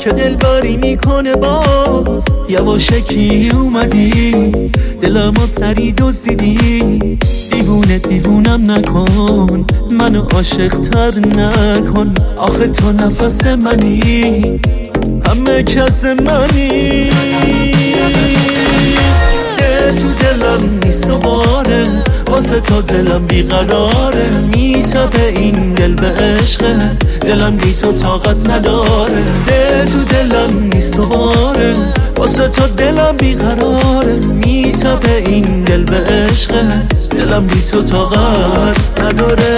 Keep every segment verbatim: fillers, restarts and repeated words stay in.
که دلبری میکنه باز یواشکی اومدی دلمو سری دزدیدی. دیوونه دیوونم نکن منو عاشق تر نکن، آخه تو نفس منی همه کس منی. ده تو دلم نیست دوباره واسه تو دلم بیقراره، میتابه این دل به عشقه دلم بی تو طاقت نداره. ده تو دلم نیست دوباره واسه تو دلم بیقراره، میتابه این دل به عشقه دلم بی تو طاقت نداره.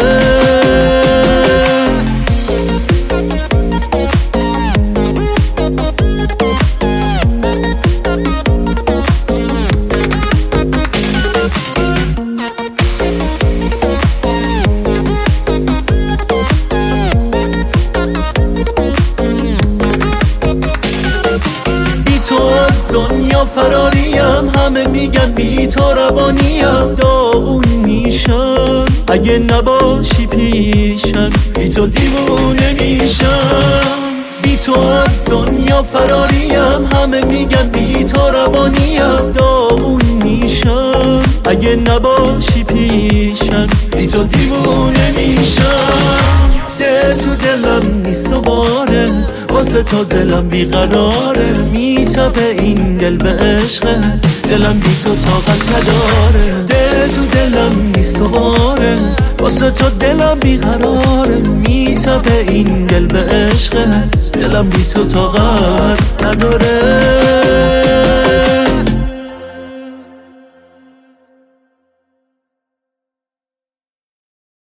دنیا فراریم همه میگن بی تو روانیم، داغون میشم اگه نباشی پیشم، بی تو دیوونه میشم. بی تو از دنیا فراریم همه میگن بی تو روانیم، داغون میشم اگه نباشی پیشم، بی تو دیوونه میشم. ده تو دلم نیست دوباره واسه تو دلم بیقراره، میتابه این دل به عشقه دلم بی تو طاقت نداره. ده تو دلم نیست دوباره واسه تو دلم بیقراره، میتابه این دل به عشقه دلم بی تو طاقت نداره.